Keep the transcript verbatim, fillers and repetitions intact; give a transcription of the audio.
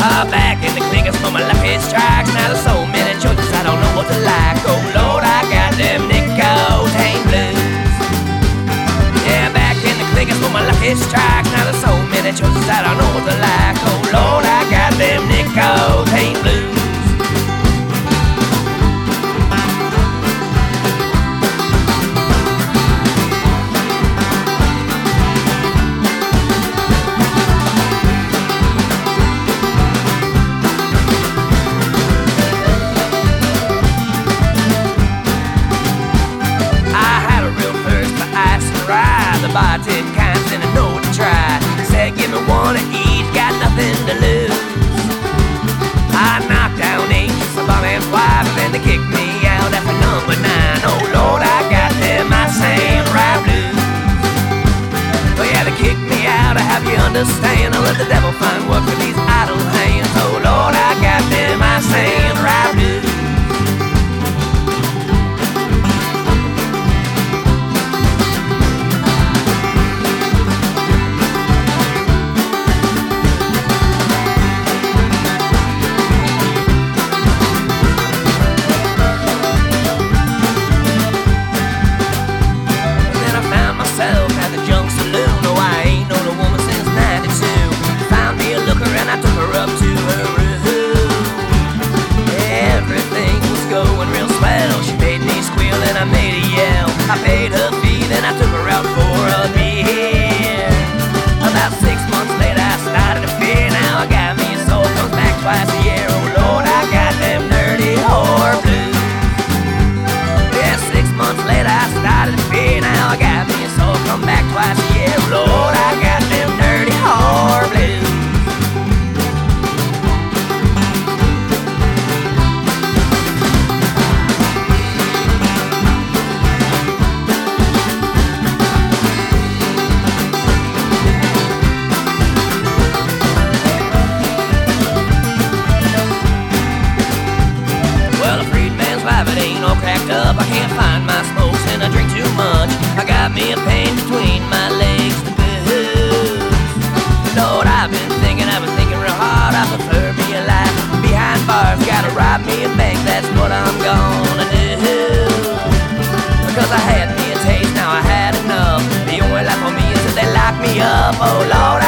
Uh, back in the clickers for my lucky strikes. Now there's so many choices I don't know what to like. Oh Lord, I got them nicotine blues. Yeah, back in the clickers for my lucky strikes. Now there's so many choices I don't know what to like. Oh Lord, I got them nicotine blues. The bartend kinds and I know what to try. Said give me one of each, got nothing to lose. I knocked down eight, some bum and five, and then they kicked me out at the number nine. Oh Lord, I got them I sang right blues. Oh yeah, they kicked me out, I have you understand. I let the devil find work with these idle hands. Oh Lord, I got them I sang right blues. I took her up to her room. Everything was going real swell. She made me squeal and I made her yell. I paid her fee, then I took her out for a beer. About six months later I started to fear. Now I got me a soul, comes back twice a year. Oh Lord, I got them dirty whore blues. Yeah, six months later I started to fear. Now I got me a soul, come back twice a year. Oh Lord, I got them dirty whore blues. It ain't all cracked up, I can't find my smokes and I drink too much. I got me a pain between my legs to booze. Lord, I've been thinking, I've been thinking real hard. I prefer me a life behind bars. Gotta rob me a bank, that's what I'm gonna do. Because I had me a taste, now I had enough. The only life for me is if they lock me up. Oh Lord,